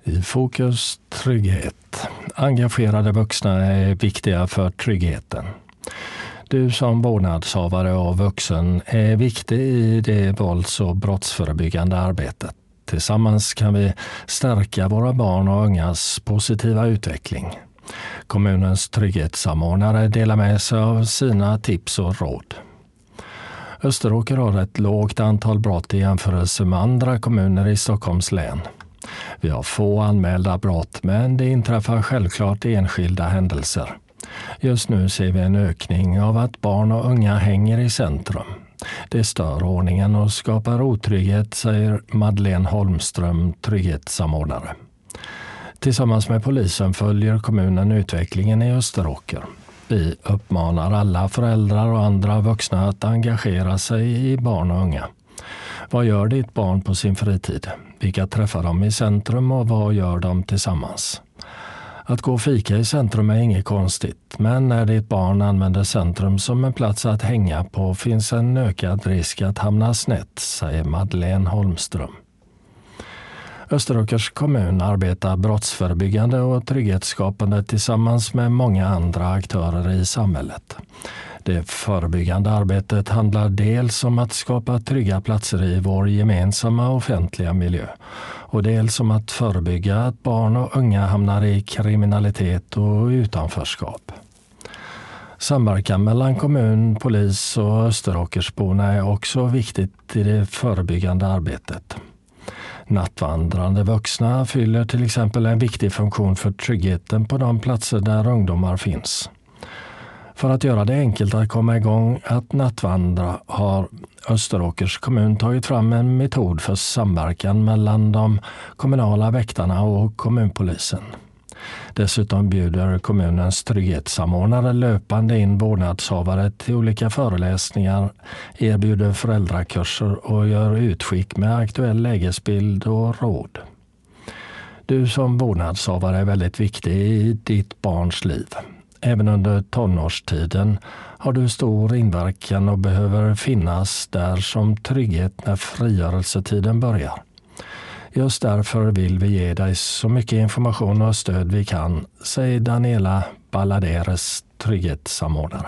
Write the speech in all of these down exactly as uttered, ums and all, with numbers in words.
I fokus trygghet. Engagerade vuxna är viktiga för tryggheten. Du som vårdnadshavare och vuxen är viktig i det vålds- och brottsförebyggande arbetet. Tillsammans kan vi stärka våra barn och ungas positiva utveckling. Kommunens trygghetssamordnare delar med sig av sina tips och råd. Österåker har ett lågt antal brott i jämförelse med andra kommuner i Stockholms län. Vi har få anmälda brott, men det inträffar självklart enskilda händelser. Just nu ser vi en ökning av att barn och unga hänger i centrum. Det stör ordningen och skapar otrygghet, säger Madeleine Holmström, trygghetssamordnare. Tillsammans med polisen följer kommunen utvecklingen i Österåker. Vi uppmanar alla föräldrar och andra vuxna att engagera sig i barn och unga. Vad gör ditt barn på sin fritid? Vilka träffar de i centrum och vad gör de tillsammans? Att gå och fika i centrum är inget konstigt, men när ditt barn använder centrum som en plats att hänga på finns en ökad risk att hamna snett, säger Madeleine Holmström. Österåkers kommun arbetar brottsförebyggande och trygghetsskapande tillsammans med många andra aktörer i samhället. Det förebyggande arbetet handlar dels om att skapa trygga platser i vår gemensamma offentliga miljö och dels om att förebygga att barn och unga hamnar i kriminalitet och utanförskap. Samverkan mellan kommun, polis och Österåkersborna är också viktigt i det förebyggande arbetet. Nattvandrande vuxna fyller till exempel en viktig funktion för tryggheten på de platser där ungdomar finns. För att göra det enkelt att komma igång att nattvandra har Österåkers kommun tagit fram en metod för samverkan mellan de kommunala väktarna och kommunpolisen. Dessutom bjuder kommunens trygghetssamordnare löpande in vårdnadshavare till olika föreläsningar, erbjuder föräldrakurser och gör utskick med aktuell lägesbild och råd. Du som vårdnadshavare är väldigt viktig i ditt barns liv. Även under tonårstiden har du stor inverkan och behöver finnas där som trygghet när frigörelsetiden börjar. Just därför vill vi ge dig så mycket information och stöd vi kan, säger Daniela Balladeres, trygghetssamordnare.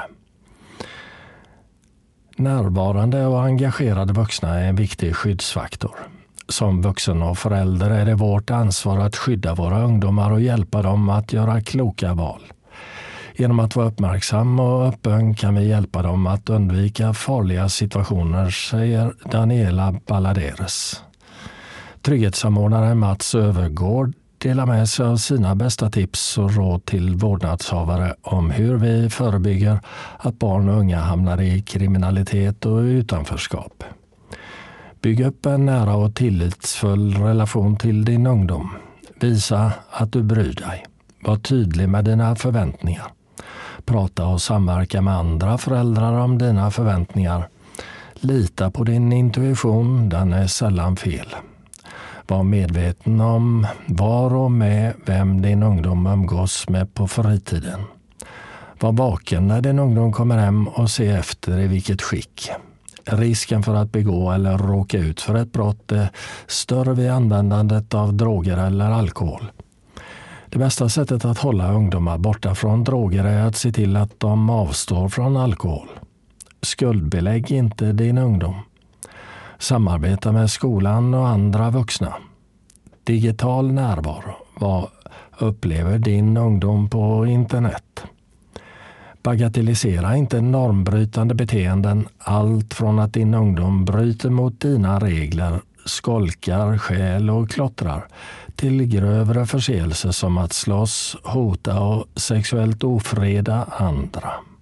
Närvarande och engagerade vuxna är en viktig skyddsfaktor. Som vuxen och förälder är det vårt ansvar att skydda våra ungdomar och hjälpa dem att göra kloka val. Genom att vara uppmärksam och öppen kan vi hjälpa dem att undvika farliga situationer, säger Daniela Balladeres. Trygghetssamordnare Mats Övergård delar med sig av sina bästa tips och råd till vårdnadshavare om hur vi förebygger att barn och unga hamnar i kriminalitet och utanförskap. Bygg upp en nära och tillitsfull relation till din ungdom. Visa att du bryr dig. Var tydlig med dina förväntningar. Prata och samverka med andra föräldrar om dina förväntningar. Lita på din intuition, den är sällan fel. Var medveten om var och med vem din ungdom umgås med på fritiden. Var vaken när din ungdom kommer hem och se efter i vilket skick. Risken för att begå eller råka ut för ett brott är större vid användandet av droger eller alkohol. Det bästa sättet att hålla ungdomar borta från droger är att se till att de avstår från alkohol. Skuldbelägg inte din ungdom. Samarbeta med skolan och andra vuxna. Digital närvaro. Vad upplever din ungdom på internet? Bagatellisera inte normbrytande beteenden, allt från att din ungdom bryter mot dina regler, skolkar, stjäl och klottrar, till grövre förseelser som att slåss, hota och sexuellt ofreda andra.